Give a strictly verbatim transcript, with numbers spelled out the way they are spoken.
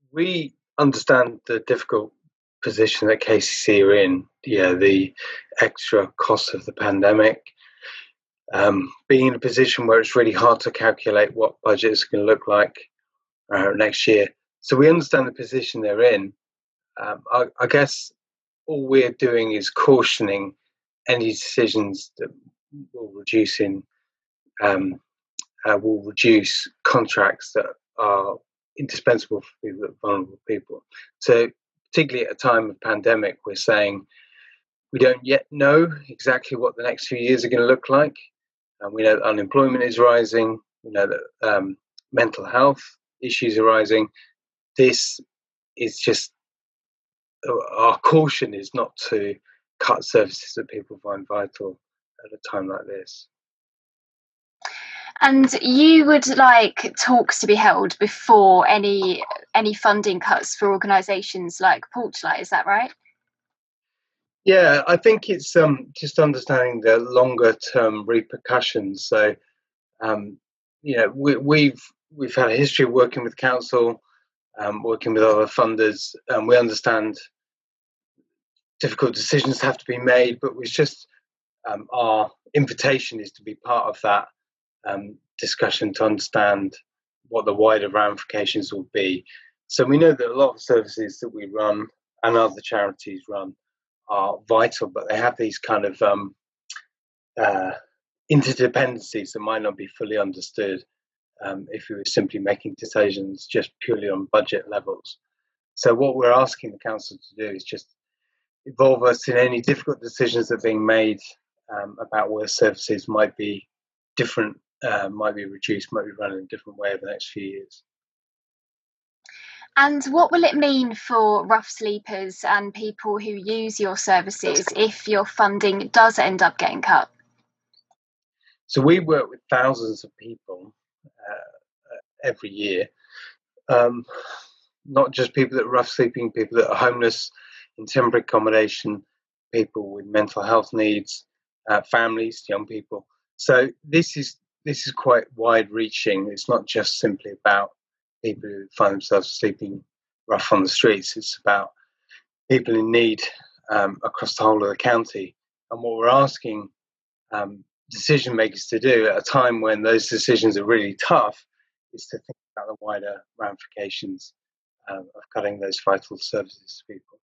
We understand the difficult position that K C C are in. Yeah, the extra cost of the pandemic, um, being in a position where it's really hard to calculate what budgets are going to look like uh, next year. So we understand the position they're in. Um, I, I guess all we're doing is cautioning any decisions that will reduce in um, uh, will reduce contracts that are indispensable for people, vulnerable people. So, particularly at a time of pandemic, we're saying we don't yet know exactly what the next few years are going to look like. And we know that unemployment is rising. We know that um, mental health issues are rising. This is just uh, our caution is not to cut services that people find vital at a time like this. And you would like talks to be held before any any funding cuts for organisations like Porchlight, is that right? Yeah, I think it's um, just understanding the longer term repercussions. So, um, you know, we, we've we've had a history of working with council, um, working with other funders, and we understand difficult decisions have to be made. But it's just um, our invitation is to be part of that um, discussion to understand what the wider ramifications will be. So we know that a lot of services that we run and other charities run are vital, but they have these kind of um, uh, interdependencies that might not be fully understood um, if we were simply making decisions just purely on budget levels. So what we're asking the council to do is just involve us in any difficult decisions that are being made um, about where services might be different, uh, might be reduced, might be run in a different way over the next few years. And what will it mean for rough sleepers and people who use your services if your funding does end up getting cut? So we work with thousands of people uh, every year, um, not just people that are rough sleeping, people that are homeless in temporary accommodation, people with mental health needs, uh, families, young people. So this is this is quite wide-reaching. It's not just simply about people who find themselves sleeping rough on the streets. It's about people in need um, across the whole of the county. And what we're asking um, decision makers to do at a time when those decisions are really tough is to think about the wider ramifications um, of cutting those vital services to people.